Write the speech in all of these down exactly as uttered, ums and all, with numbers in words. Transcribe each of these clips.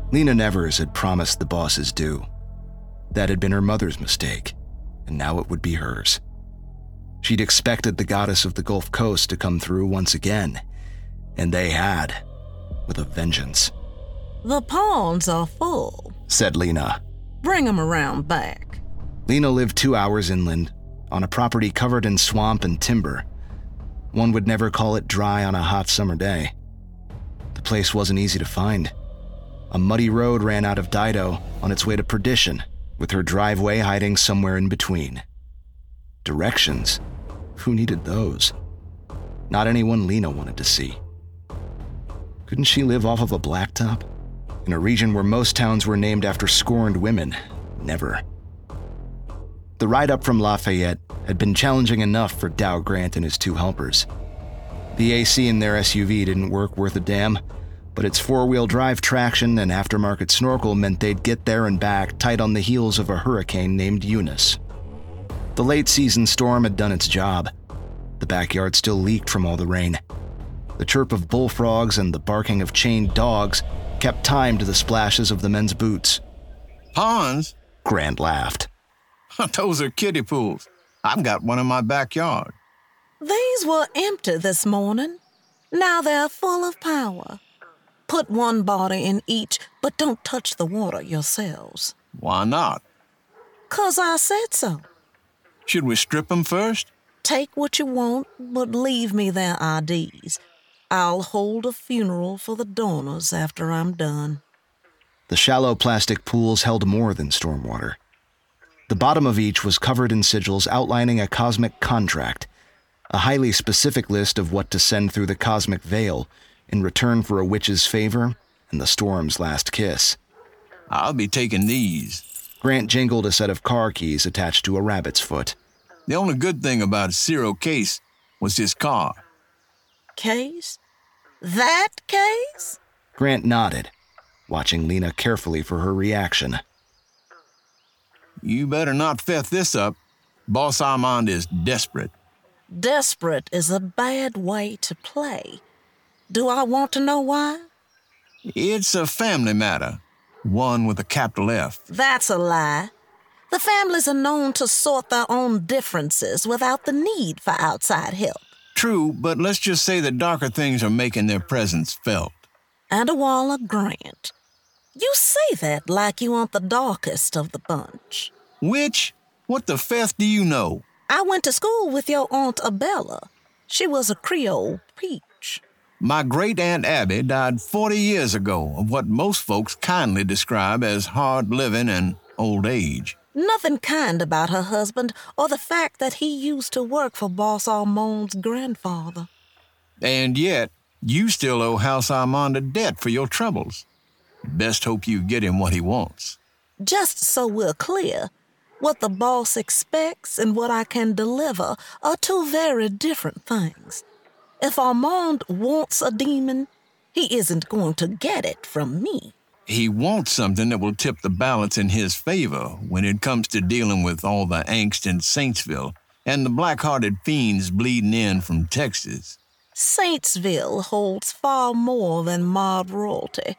Lena Nevers had promised the bosses due. That had been her mother's mistake, and now it would be hers. She'd expected the goddess of the Gulf Coast to come through once again, and they had, with a vengeance. "The ponds are full," said Lena. "Bring 'em around back." Lena lived two hours inland, on a property covered in swamp and timber. One would never call it dry on a hot summer day. The place wasn't easy to find. A muddy road ran out of Dido on its way to perdition, with her driveway hiding somewhere in between. Directions? Who needed those? Not anyone Lena wanted to see. Couldn't she live off of a blacktop? In a region where most towns were named after scorned women? Never. The ride up from Lafayette had been challenging enough for Dow Grant and his two helpers. The A C in their S U V didn't work worth a damn, but its four-wheel drive traction and aftermarket snorkel meant they'd get there and back tight on the heels of a hurricane named Eunice. The late-season storm had done its job. The backyard still leaked from all the rain. The chirp of bullfrogs and the barking of chained dogs kept time to the splashes of the men's boots. "Ponds?" Grant laughed. "Those are kiddie pools. I've got one in my backyard." "These were empty this morning. Now they're full of power. Put one body in each, but don't touch the water yourselves." "Why not?" "'Cause I said so." "Should we strip them first?" "Take what you want, but leave me their I Ds. I'll hold a funeral for the donors after I'm done." The shallow plastic pools held more than stormwater. The bottom of each was covered in sigils outlining a cosmic contract, a highly specific list of what to send through the cosmic veil in return for a witch's favor and the storm's last kiss. "I'll be taking these." Grant jingled a set of car keys attached to a rabbit's foot. "The only good thing about Cyril Case was his car." "Case? That Case?" Grant nodded, watching Lena carefully for her reaction. "You better not fess this up. Boss Armand is desperate." "Desperate is a bad way to play. Do I want to know why?" "It's a family matter. One with a capital F." "That's a lie. The families are known to sort their own differences without the need for outside help." "True, but let's just say that darker things are making their presence felt." "And a wall of Grant. You say that like you want the darkest of the bunch." "Which? What the feth do you know?" "I went to school with your Aunt Abella. She was a Creole peach." "My great-aunt Abby died forty years ago of what most folks kindly describe as hard living and old age." "Nothing kind about her husband or the fact that he used to work for Boss Armand's grandfather." "And yet, you still owe House Armand a debt for your troubles. Best hope you get him what he wants." "Just so we're clear, what the boss expects and what I can deliver are two very different things. If Armand wants a demon, he isn't going to get it from me." "He wants something that will tip the balance in his favor when it comes to dealing with all the angst in Saintsville and the black-hearted fiends bleeding in from Texas." "Saintsville holds far more than mob royalty.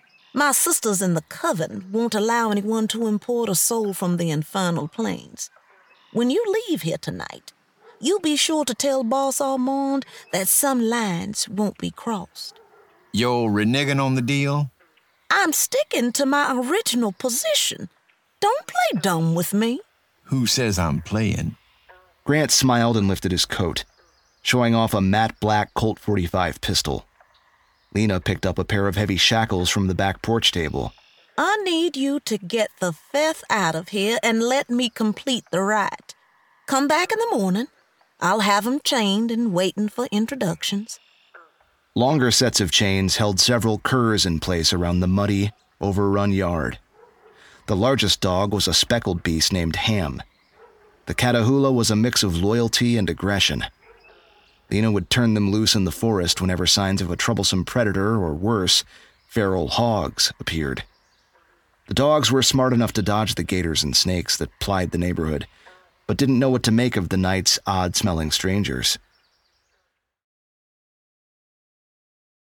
My sisters in the Coven won't allow anyone to import a soul from the infernal plains. When you leave here tonight, you be sure to tell Boss Armand that some lines won't be crossed." "You're reneging on the deal?" "I'm sticking to my original position. Don't play dumb with me." "Who says I'm playing?" Grant smiled and lifted his coat, showing off a matte black Colt forty-five pistol. Lena picked up a pair of heavy shackles from the back porch table. "I need you to get the feth out of here and let me complete the rite. Come back in the morning. I'll have 'em chained and waiting for introductions." Longer sets of chains held several curs in place around the muddy, overrun yard. The largest dog was a speckled beast named Ham. The Catahoula was a mix of loyalty and aggression. Lena would turn them loose in the forest whenever signs of a troublesome predator or worse, feral hogs appeared. The dogs were smart enough to dodge the gators and snakes that plied the neighborhood, but didn't know what to make of the night's odd-smelling strangers.